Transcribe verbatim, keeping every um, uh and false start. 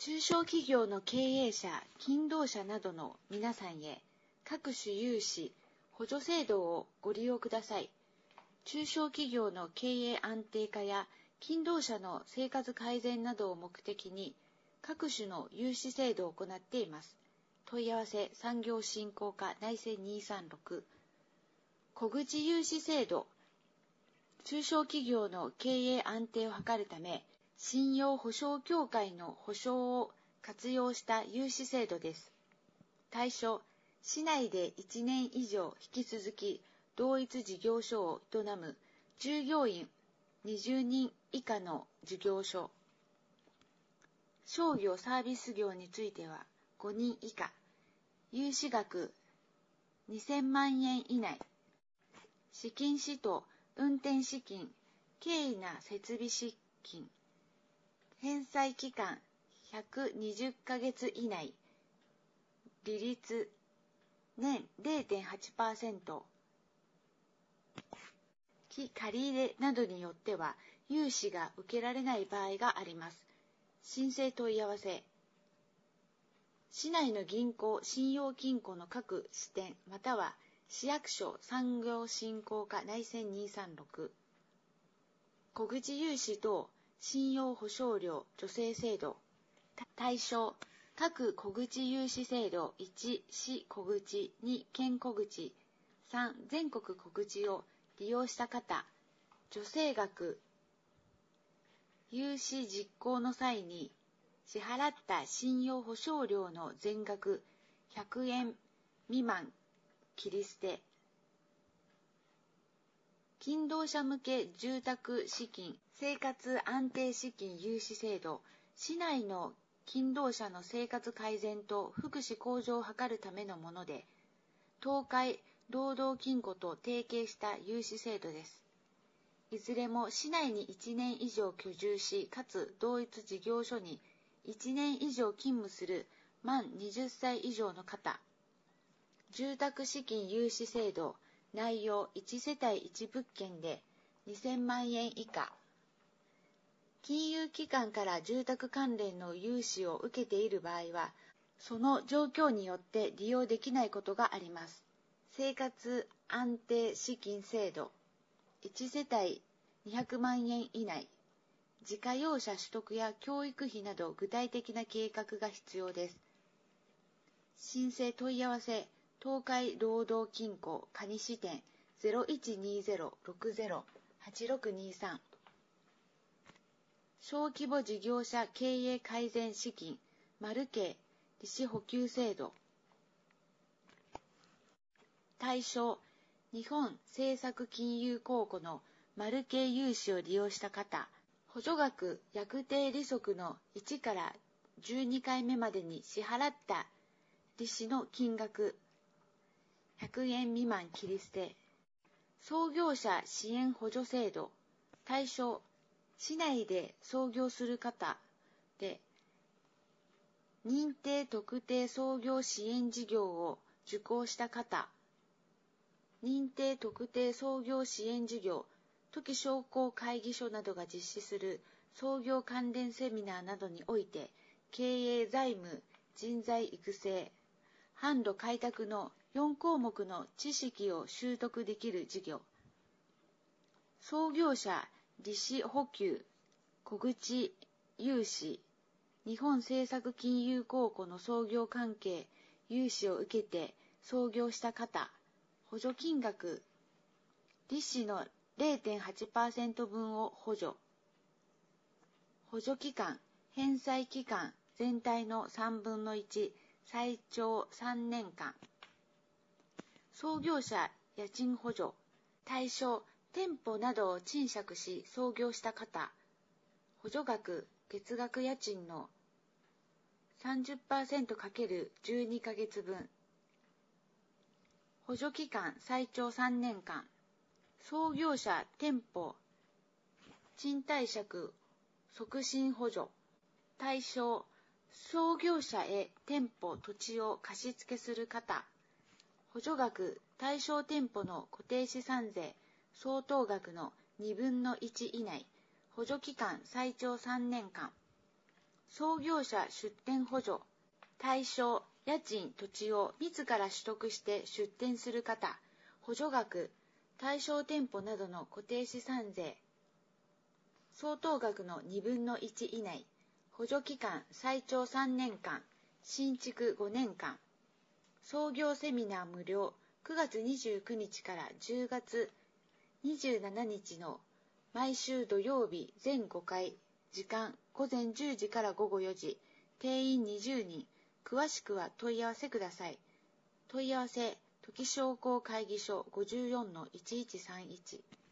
中小企業の経営者、勤労者などの皆さんへ、各種融資、補助制度をご利用ください。中小企業の経営安定化や勤労者の生活改善などを目的に、各種の融資制度を行っています。問い合わせ産業振興課内線にさんろく。小口融資制度。中小企業の経営安定を図るため、信用保証協会の保証を活用した融資制度です。対象、市内でいちねん以上引き続き同一事業所を営む従業員にじゅうにん以下の事業所。商業サービス業についてはごにん以下。融資額にせんまんえん以内。資金使途、運転資金、経緯な設備資金。返済期間ひゃくにじゅっかげつ以内。利率年 れいてんはちパーセント。期借入などによっては融資が受けられない場合があります。申請問い合わせ。市内の銀行、信用金庫の各支店または市役所産業振興課内線にさんろく。小口融資等信用保証料助成制度。対象、各小口融資制度いち市小口に県小口さん全国小口を利用した方。助成額。融資実行の際に支払った信用保証料の全額ひゃくえん未満切り捨て。勤労者向け住宅資金生活安定資金融資制度。市内の勤労者の生活改善と福祉向上を図るためのもので、東海労働金庫と提携した融資制度です。いずれも市内にいちねん以上居住し、かつ同一事業所にいちねん以上勤務する満はたち以上の方。住宅資金融資制度。内容いち世帯いち物件でにせんまんえん以下。金融機関から住宅関連の融資を受けている場合は、その状況によって利用できないことがあります。生活安定資金制度。いち世帯にひゃくまんえん以内。自家用車取得や教育費など具体的な計画が必要です。申請問い合わせ、東海労働金庫蟹支店 ゼロいちにゼロ ろくゼロ はちろくにさん。小規模事業者経営改善資金マルケ利子補給制度。対象、日本政策金融公庫のマルケ融資を利用した方。補助額約定利息のいちからじゅうにかいめまでに支払った利子の金額ひゃくえん未満切り捨て。創業者支援補助制度。対象、市内で創業する方で、認定特定創業支援事業を受講した方。認定特定創業支援事業、時期商工会議所などが実施する創業関連セミナーなどにおいて、経営財務、人材育成、販路開拓のよん項目の知識を習得できる事業。創業者利子補給、小口融資、日本政策金融公庫の創業関係融資を受けて創業した方。補助金額、利子の れいてんはちパーセント 分を補助。補助期間、返済期間全体のさんぶんのいち、最長さんねんかん。創業者家賃補助。対象、店舗などを賃借し創業した方。補助額、月額家賃の さんじゅっパーセントかけるじゅうにかげつぶん。補助期間最長さんねんかん。創業者店舗賃貸借促進補助。対象、創業者へ店舗土地を貸付する方。補助額、対象店舗の固定資産税相当額のにぶんのいち以内。補助期間最長さんねんかん。 創業者出店補助。対象、家賃、土地を自ら取得して出店する方。補助額、対象店舗などの固定資産税。相当額のにぶんのいち以内。補助期間、最長さんねんかん。新築ごねんかん。創業セミナー無料。くがつにじゅうくにちからじゅうがつにじゅうしちにちの毎週土曜日全ごかい。時間、ごぜんじゅうじからごごよじ。定員にじゅうにん。詳しくは問い合わせください。問い合わせ、時商工会議所 ごじゅうよんのいちいちさんいち。